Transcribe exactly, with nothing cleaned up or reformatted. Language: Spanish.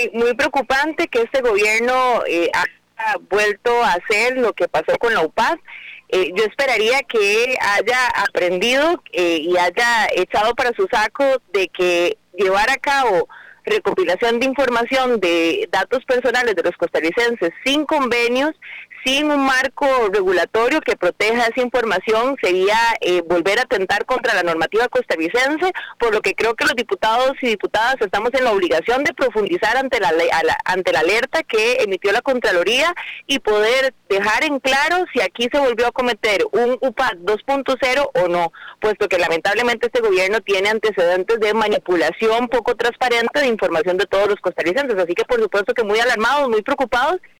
muy muy preocupante que este gobierno eh, haya vuelto a hacer lo que pasó con la U P A D. Eh, yo esperaría que haya aprendido eh, y haya echado para su saco de que llevar a cabo recopilación de información de datos personales de los costarricenses sin convenios, sin un marco regulatorio que proteja esa información, sería eh, volver a atentar contra la normativa costarricense, por lo que creo que los diputados y diputadas estamos en la obligación de profundizar ante la, la ante la alerta que emitió la Contraloría y poder dejar en claro si aquí se volvió a cometer un U P A D dos punto cero o no, puesto que lamentablemente este gobierno tiene antecedentes de manipulación poco transparente de información de todos los costarricenses, así que por supuesto que muy alarmados, muy preocupados